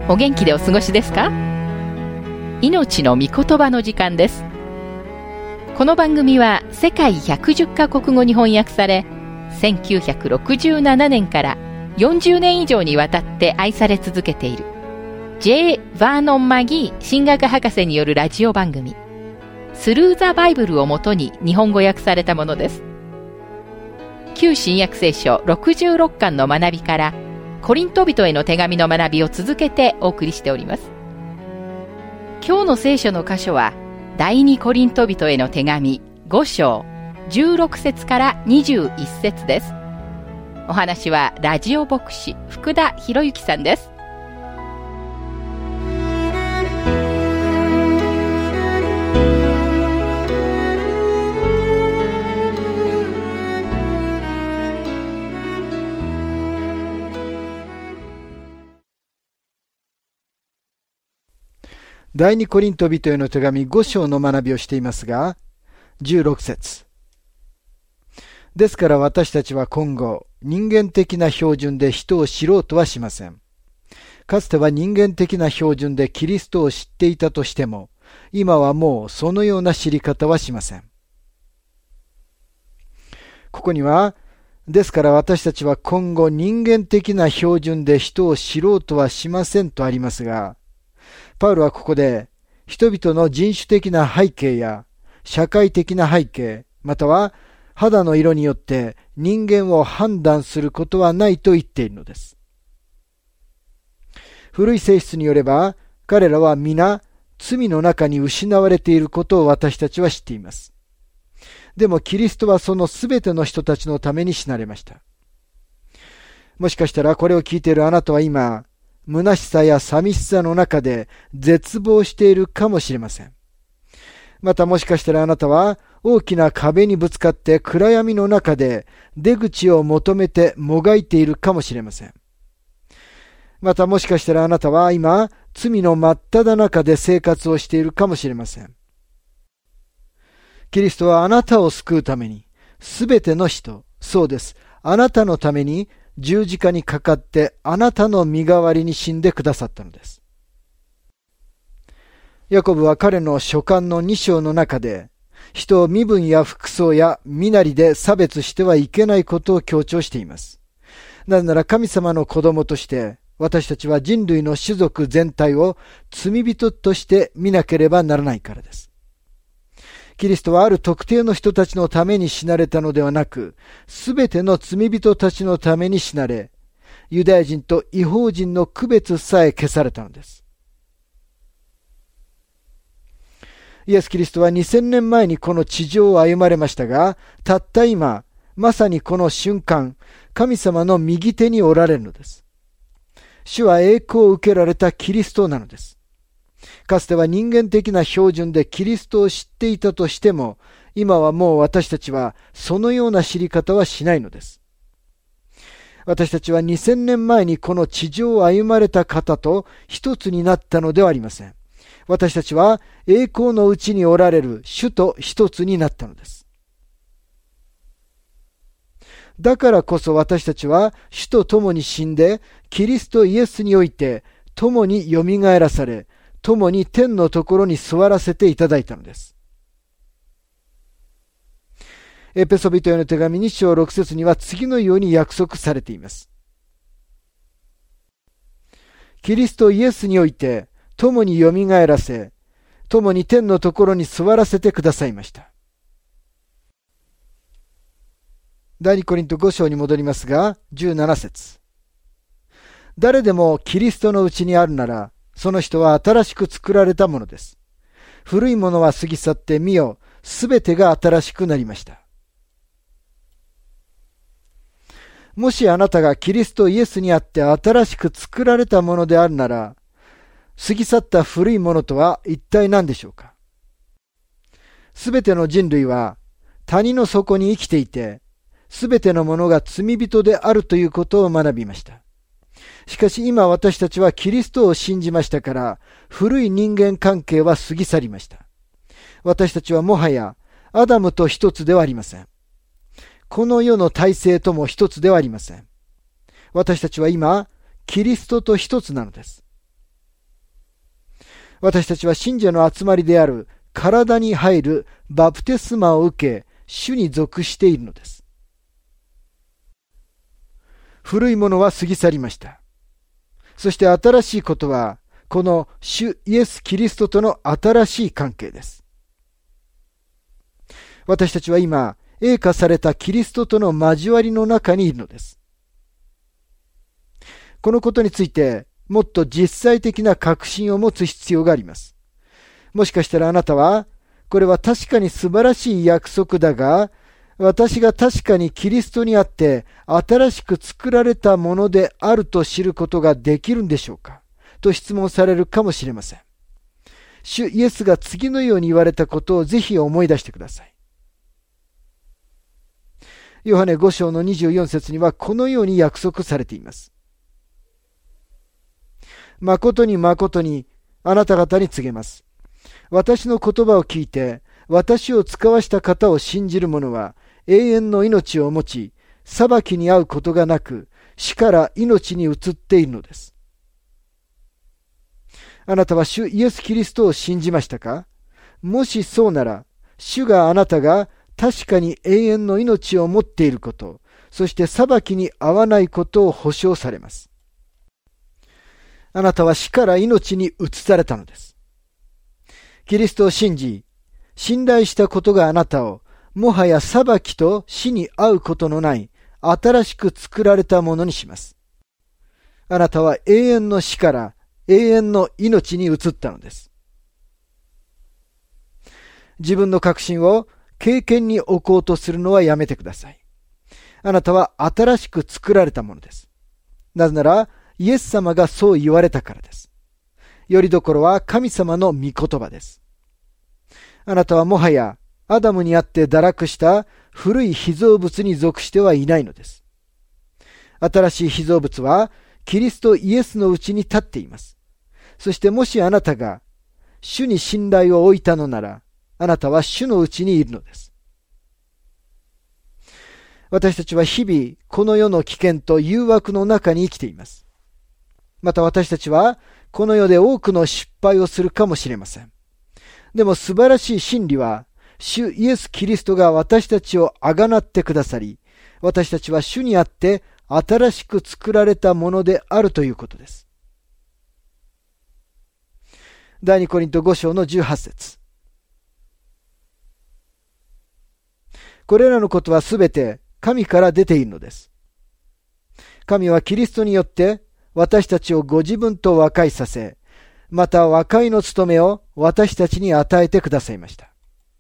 お元気でお過ごしですか？命の御言葉の時間です。この番組は世界110カ国語に翻訳され、1967年から40年以上にわたって愛され続けている J. バーノン・マギー神学博士によるラジオ番組スルー・ザ・バイブルをもとに日本語訳されたものです。旧新約聖書66巻の学びからコリント人への手紙の学びを続けてお送りしております。今日の聖書の箇所は第2コリント人への手紙5章16節から21節です。お話はラジオ牧師福田博之さんです。 第2コリント人への手紙5章の学びをしていますが、16節。ですから私たちは今後、人間的な標準で人を知ろうとはしません。かつては人間的な標準でキリストを知っていたとしても、今はもうそのような知り方はしません。ここには、ですから私たちは今後人間的な標準で人を知ろうとはしませんとありますが、パウロはここで人々の人種的な背景や社会的な背景、または肌の色によって人間を判断することはないと言っているのです。古い性質によれば彼らは皆罪の中に失われていることを私たちは知っています。でもキリストはそのすべての人たちのために死なれました。もしかしたらこれを聞いているあなたは今、虚しさや寂しさの中で絶望しているかもしれません。またもしかしたらあなたは大きな壁にぶつかって暗闇の中で出口を求めてもがいているかもしれません。またもしかしたらあなたは今罪の真っ只中で生活をしているかもしれません。キリストはあなたを救うためにすべての人、そうです、あなたのために十字架にかかってあなたの身代わりに死んでくださったのです。ヤコブは彼の書簡の2章の中で、人を身分や服装や身なりで差別してはいけないことを強調しています。なぜなら神様の子供として、私たちは人類の種族全体を罪人として見なければならないからです。キリストはある特定の人たちのために死なれたのではなく、すべての罪人たちのために死なれ、ユダヤ人と異邦人の区別さえ消されたのです。イエス・キリストは2000年前にこの地上を歩まれましたが、たった今、まさにこの瞬間、神様の右手におられるのです。主は栄光を受けられたキリストなのです。かつては人間的な標準でキリストを知っていたとしても、今はもう私たちはそのような知り方はしないのです。私たちは2000年前にこの地上を歩まれた方と一つになったのではありません。私たちは栄光のうちにおられる主と一つになったのです。だからこそ私たちは主と共に死んで、キリストイエスにおいて共によみがえらされ、共に天のところに座らせていただいたのです。エペソビトへの手紙2章6節には次のように約束されています。キリストイエスにおいて共によみがえらせ、共に天のところに座らせてくださいました。第2コリント5章に戻りますが、17節。誰でもキリストのうちにあるなら、その人は新しく作られたものです。古いものは過ぎ去って見よ、すべてが新しくなりました。もしあなたがキリストイエスにあって新しく作られたものであるなら、過ぎ去った古いものとは一体何でしょうか。すべての人類は谷の底に生きていて、すべてのものが罪人であるということを学びました。しかし今私たちはキリストを信じましたから、古い人間関係は過ぎ去りました。私たちはもはやアダムと一つではありません。この世の体制とも一つではありません。私たちは今、キリストと一つなのです。 私たちは信者の集まりである体に入るバプテスマを受け、主に属しているのです。古いものは過ぎ去りました。そして新しいことは、この主イエス・キリストとの新しい関係です。私たちは今、栄華されたキリストとの交わりの中にいるのです。このことについて、もっと実際的な確信を持つ必要があります。もしかしたらあなたは、これは確かに素晴らしい約束だが、私が確かにキリストにあって新しく作られたものであると知ることができるんでしょうかと質問されるかもしれません。主イエスが次のように言われたことをぜひ思い出してください。ヨハネ5章の24節にはこのように約束されています。誠に誠にあなた方に告げます。私の言葉を聞いて私を使わした方を信じる者は永遠の命を持ち、裁きに遭うことがなく、死から命に移っているのです。あなたは主イエス・キリストを信じましたか？もしそうなら、主があなたが確かに永遠の命を持っていること、そして裁きに遭わないことを保証されます。あなたは死から命に移されたのです。キリストを信じ、信頼したことがあなたを、もはや裁きと死に合うことのない新しく作られたものにします。あなたは永遠の死から永遠の命に移ったのです。自分の確信を経験に置こうとするのはやめてください。あなたは新しく作られたものです。なぜならイエス様がそう言われたからです。よりどころは神様の御言葉です。あなたはもはやアダムにあって堕落した古い被造物に属してはいないのです。新しい被造物はキリストイエスのうちに立っています。そしてもしあなたが主に信頼を置いたのなら、あなたは主のうちにいるのです。私たちは日々この世の危険と誘惑の中に生きています。また私たちはこの世で多くの失敗をするかもしれません。でも素晴らしい真理は、主イエス・キリストが私たちをあがなってくださり、私たちは主にあって新しく作られたものであるということです。第2コリント5章の18節。これらのことはすべて神から出ているのです。神はキリストによって私たちをご自分と和解させ、また和解の務めを私たちに与えてくださいました。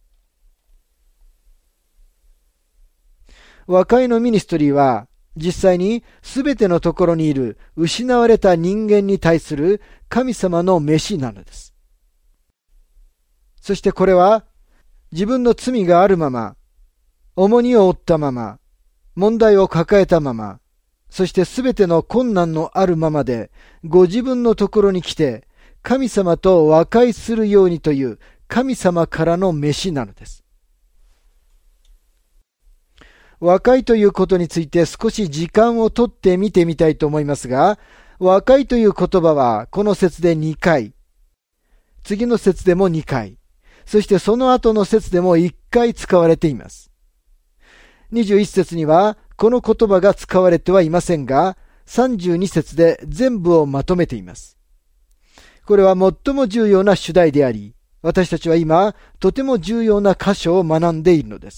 和解のミニストリーは実際にすべてのところにいる失われた人間に対する神様の召しなのです。そしてこれは自分の罪があるまま、重荷を負ったまま、問題を抱えたまま、そしてすべての困難のあるままでご自分のところに来て神様と和解するようにという神様からの召しなのです。和解ということについて少し時間をとって見てみたいと思いますが、和解という言葉はこの節で2回、次の節でも2回、そしてその後の節でも1回使われています。21節にはこの言葉が使われてはいませんが、32節で全部をまとめています。これは最も重要な主題であり、私たちは今、とても重要な箇所を学んでいるのです。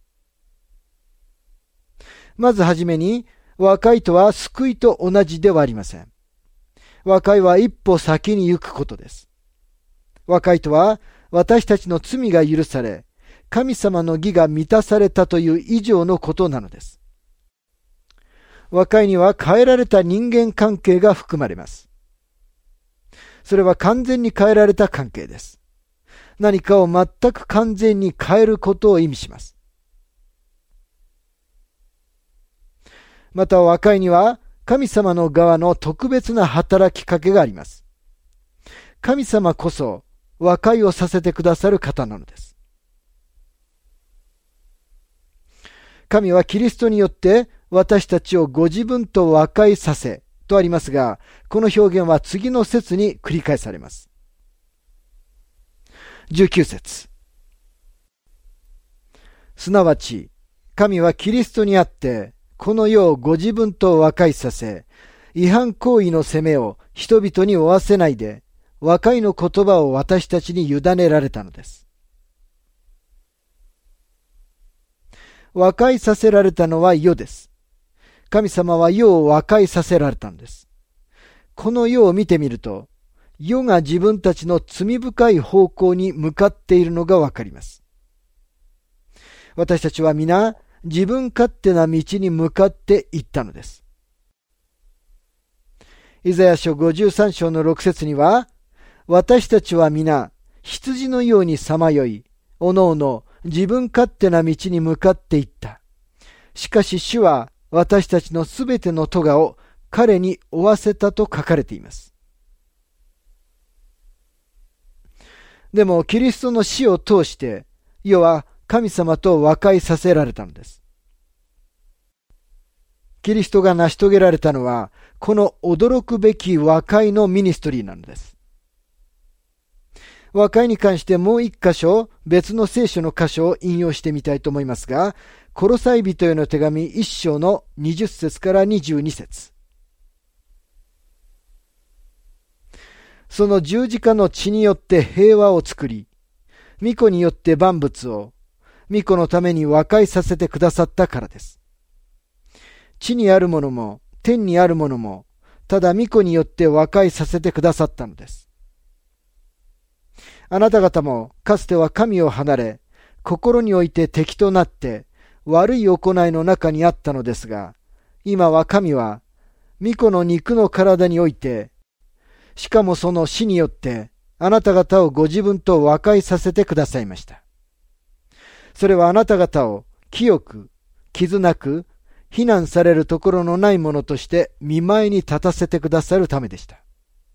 まずはじめに、和解とは救いと同じではありません。和解は一歩先に行くことです。和解とは、私たちの罪が許され、神様の義が満たされたという以上のことなのです。和解には変えられた人間関係が含まれます。それは完全に変えられた関係です。何かを全く完全に変えることを意味します。また和解には神様の側の特別な働きかけがあります。神様こそ和解をさせてくださる方なのです。神はキリストによって私たちをご自分と和解させとありますが、この表現は次の節に繰り返されます。 19節。すなわち、神はキリストにあって、この世をご自分と和解させ、違反行為の責めを人々に負わせないで、和解の言葉を私たちに委ねられたのです。和解させられたのは世です。神様は世を和解させられたのです。この世を見てみると、世が自分たちの罪深い方向に向かっているのがわかります。私たちは皆、自分勝手な道に向かっていったのです。イザヤ書53章の6節には、私たちは皆、羊のようにさまよい、おのおの自分勝手な道に向かっていった。しかし主は私たちのすべての咎を彼に負わせたと書かれています。でもキリストの死を通して、世は神様と和解させられたのです。キリストが成し遂げられたのは、この驚くべき和解のミニストリーなのです。和解に関してもう一箇所、別の聖書の箇所を引用してみたいと思いますが、コロサイ人への手紙1章の20節から22節。その十字架の血によって平和を作り、御子によって万物を、御子のために和解させてくださったからです。地にあるものも、天にあるものも、ただ御子によって和解させてくださったのです。あなた方もかつては神を離れ、心において敵となって悪い行いの中にあったのですが、今は神は御子の肉の体において、しかもその死によってあなた方をご自分と和解させてくださいました。それはあなた方を清く、傷なく、非難されるところのないものとして見舞いに立たせてくださるためでした。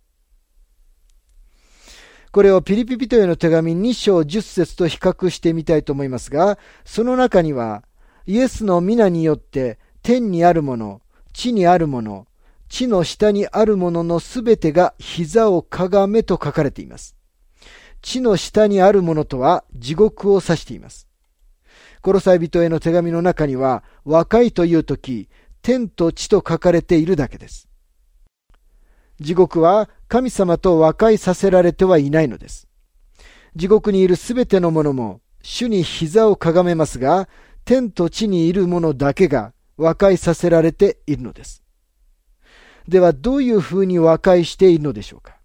これをピリピ人への手紙2章10節と比較してみたいと思いますが、その中には、イエスの皆によって天にあるもの、地にあるもの、地の下にあるもののすべてが膝をかがめと書かれています。地の下にあるものとは地獄を指しています。コロサイ人への手紙の中には、和解というとき、天と地と書かれているだけです。地獄は神様と和解させられてはいないのです。地獄にいるすべてのものも主に膝をかがめますが、天と地にいるものだけが和解させられているのです。ではどういうふうに和解しているのでしょうか。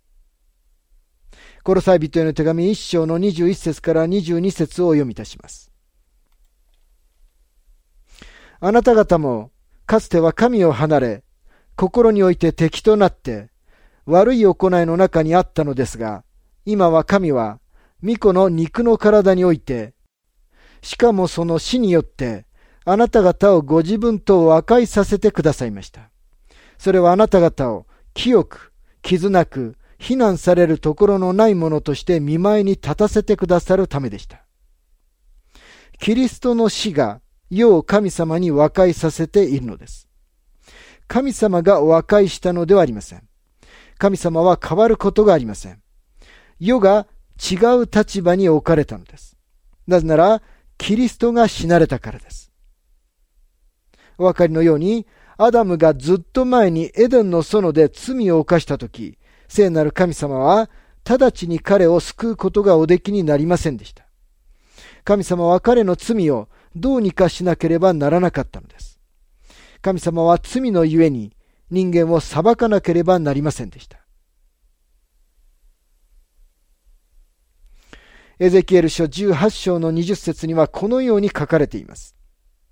コロサイ人への手紙1章の21節から22節をお読みいたします。あなた方もかつては神を離れ、心において敵となって悪い行いの中にあったのですが、今は神は御子の肉の体において、しかもその死によってあなた方をご自分と和解させてくださいました。それはあなた方を清く、傷なく、非難されるところのないものとして見舞いに立たせてくださるためでした。キリストの死が世を神様に和解させているのです。神様が和解したのではありません。神様は変わることがありません。世が違う立場に置かれたのです。なぜなら、キリストが死なれたからです。お分かりのように、アダムがずっと前にエデンの園で罪を犯したとき、聖なる神様は直ちに彼を救うことがおできになりませんでした。神様は彼の罪をどうにかしなければならなかったのです。神様は罪のゆえに人間を裁かなければなりませんでした。エゼキエル書18章の20節にはこのように書かれています。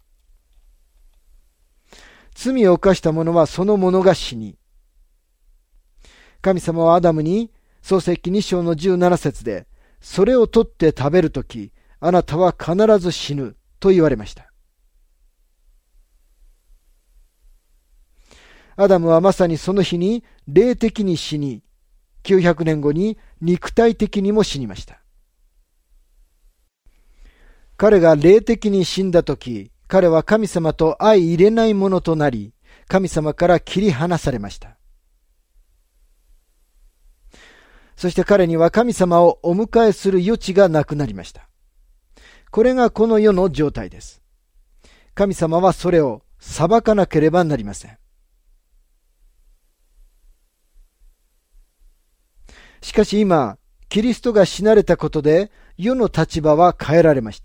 罪を犯した者はその者が死に、神様はアダムに創世記2章の17節で、それを取って食べるとき、あなたは必ず死ぬと言われました。アダムはまさにその日に霊的に死に、900年後に肉体的にも死にました。彼が霊的に死んだとき、彼は神様と相入れないものとなり、神様から切り離されました。 そして彼には神様をお迎えする余地がなくなりました。これがこの世の状態です。神様はそれを裁かなければなりません。しかし今、キリストが死なれたことで世の立場は変えられました。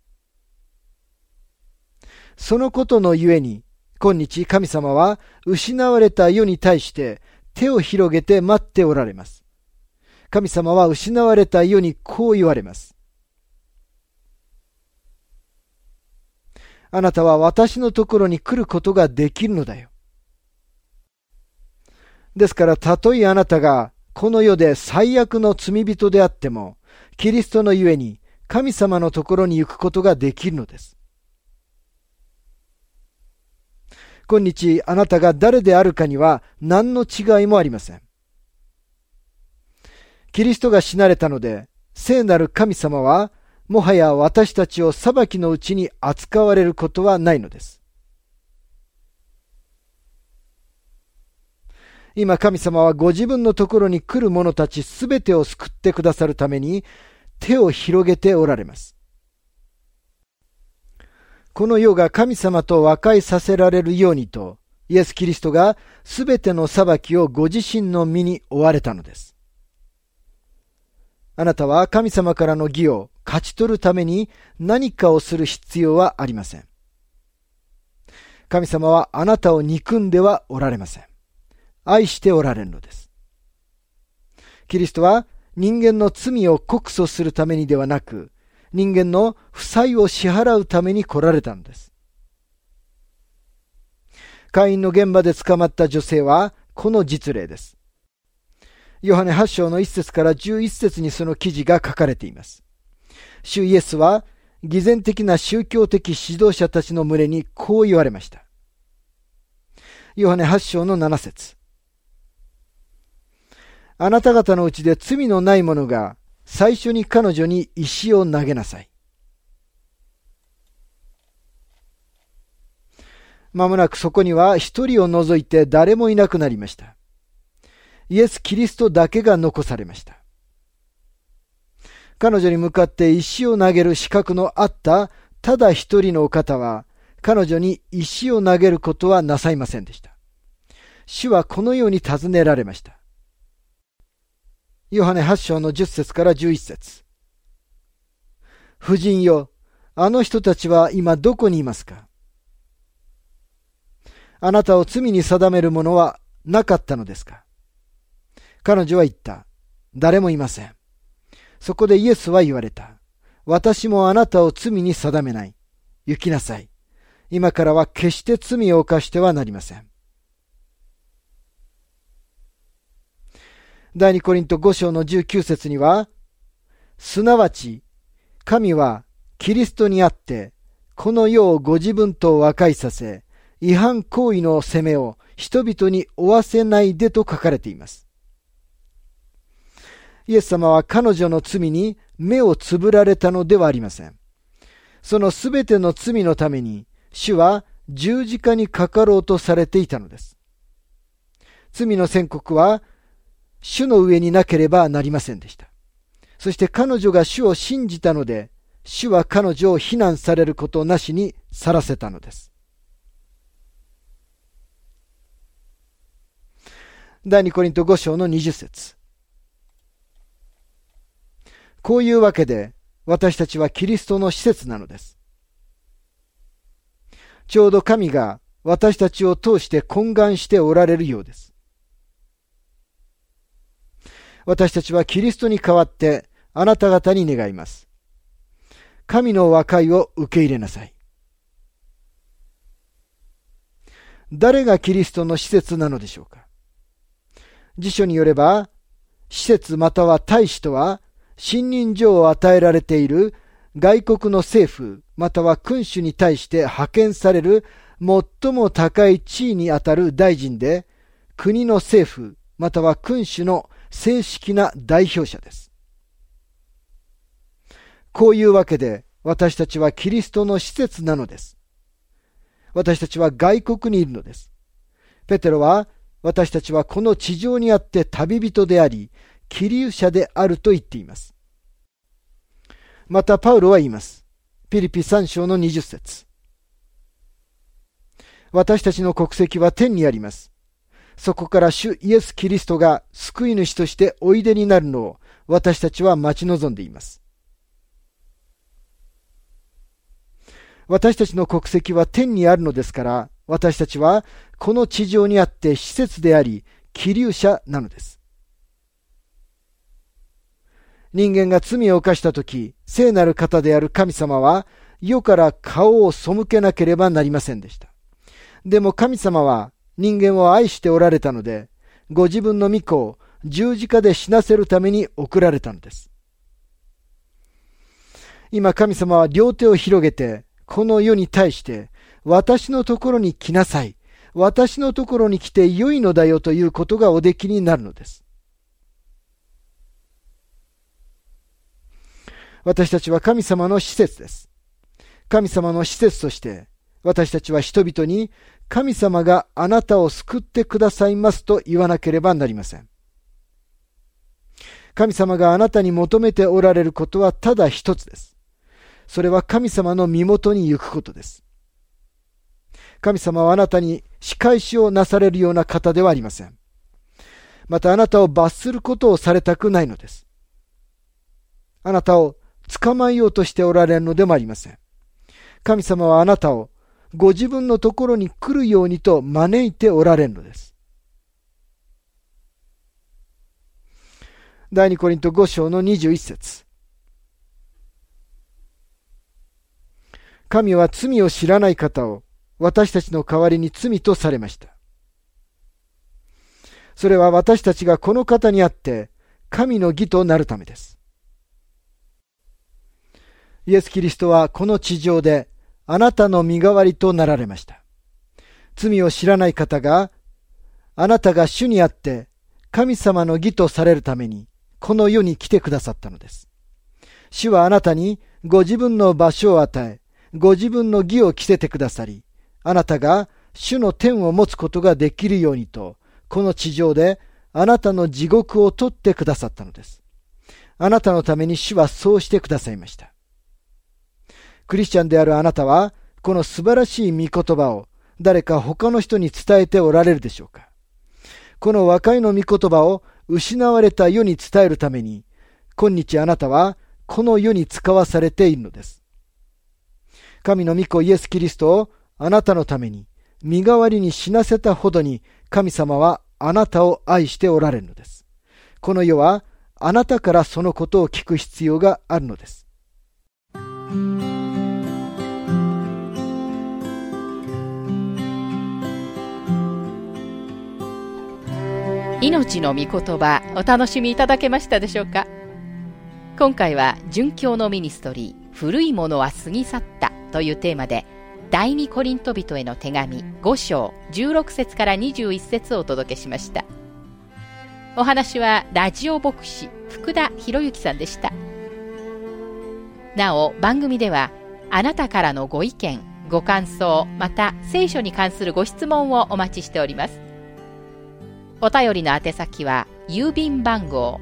そのことのゆえに、今日神様は失われた世に対して手を広げて待っておられます。神様は失われた世にこう言われます。あなたは私のところに来ることができるのだよ。ですから、たとえあなたがこの世で最悪の罪人であっても、キリストのゆえに神様のところに行くことができるのです。今日あなたが誰であるかには何の違いもありません。キリストが死なれたので、聖なる神様はもはや私たちを裁きのうちに扱われることはないのです。今神様はご自分のところに来る者たちすべてを救ってくださるために手を広げておられます。この世が神様と和解させられるようにと、イエス・キリストがすべての裁きをご自身の身に負われたのです。あなたは神様からの義を勝ち取るために何かをする必要はありません。神様はあなたを憎んではおられません。愛しておられるのです。キリストは人間の罪を告訴するためにではなく、人間の負債を支払うために来られたのです。カインの現場で捕まった女性はこの実例です。ヨハネ8章の1節から11節にその記事が書かれています。主イエスは偽善的な宗教的指導者たちの群れにこう言われました。ヨハネ8章の7節。あなた方のうちで罪のない者が最初に彼女に石を投げなさい。まもなくそこには一人を除いて誰もいなくなりました。イエス・キリストだけが残されました。彼女に向かって石を投げる資格のあったただ一人のお方は、彼女に石を投げることはなさいませんでした。主はこのように尋ねられました。ヨハネ8章の10節から11節。夫人よ、あの人たちは今どこにいますか？あなたを罪に定めるものはなかったのですか？彼女は言った。誰もいません。そこでイエスは言われた。私もあなたを罪に定めない。行きなさい。今からは決して罪を犯してはなりません。第2コリント5章の19節には、すなわち、神はキリストにあって、この世をご自分と和解させ、違反行為の責めを人々に負わせないでと書かれています。イエス様は彼女の罪に目をつぶられたのではありません。そのすべての罪のために、主は十字架にかかろうとされていたのです。罪の宣告は、主の上になければなりませんでした。そして彼女が主を信じたので、主は彼女を非難されることなしに去らせたのです。第2コリント5章の20節。こういうわけで、私たちはキリストの施設なのです。ちょうど神が私たちを通して懇願しておられるようです。私たちはキリストに代わってあなた方に願います。神の和解を受け入れなさい。誰がキリストの施設なのでしょうか。辞書によれば、施設または大使とは、信任状を与えられている外国の政府または君主に対して派遣される最も高い地位にあたる大臣で、国の政府または君主の正式な代表者です。こういうわけで私たちはキリストの施設なのです。私たちは外国にいるのです。ペテロは私たちはこの地上にあって旅人であり、 希留者であると言っています。またパウロは言います。ピリピ3章の20節。私たちの国籍は天にあります。そこから主イエス・キリストが救い主としておいでになるのを私たちは待ち望んでいます。私たちの国籍は天にあるのですから、私たちはこの地上にあって使節であり、希留者なのです。人間が罪を犯したとき、聖なる方である神様は世から顔を背けなければなりませんでした。でも神様は人間を愛しておられたので、ご自分の御子を十字架で死なせるために送られたのです。今神様は両手を広げて、この世に対して、私のところに来なさい。私のところに来て良いのだよということがおできになるのです。私たちは神様の使節です。神様の使節として、私たちは人々に神様があなたを救ってくださいますと言わなければなりません。神様があなたに求めておられることはただ一つです。それは神様の身元に行くことです。神様はあなたに仕返しをなされるような方ではありません。またあなたを罰することをされたくないのです。あなたを捕まえようとしておられるのでもありません。神様はあなたをご自分のところに来るようにと招いておられるのです。第2コリント5章の21節。神は罪を知らない方を私たちの代わりに罪とされました。それは私たちがこの方にあって神の義となるためです。イエス・キリストはこの地上であなたの身代わりとなられました。罪を知らない方があなたが主にあって神様の義とされるためにこの世に来てくださったのです。主はあなたにご自分の場所を与え、ご自分の義を着せてくださり、あなたが主の天を持つことができるようにと、この地上であなたの地獄を取ってくださったのです。あなたのために主はそうしてくださいました。クリスチャンであるあなたは、この素晴らしい御言葉を誰か他の人に伝えておられるでしょうか。この和解の御言葉を失われた世に伝えるために、今日あなたはこの世に使わされているのです。神の御子イエス・キリストをあなたのために身代わりに死なせたほどに神様はあなたを愛しておられるのです。この世はあなたからそのことを聞く必要があるのです。 命の御言葉、お楽しみいただけましたでしょうか。今回は殉教のミニストリー、古いものは過ぎ去ったというテーマで、第2コリント人への手紙5章16節から21節をお届けしました。お話はラジオ牧師福田博之さんでした。なお番組ではあなたからのご意見、ご感想、また聖書に関するご質問をお待ちしております。お便りの宛先は郵便番号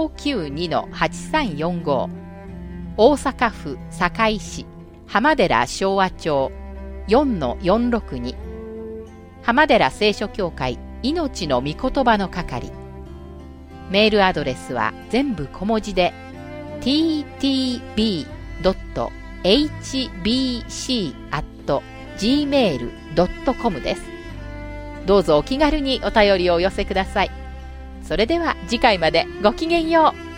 592-8345 大阪府堺市浜寺昭和町 4-462 浜寺聖書協会命の御言葉の係。メールアドレスは全部小文字で ttb.hbc@gmail.com です。どうぞお気軽にお便りをお寄せください。それでは次回までごきげんよう。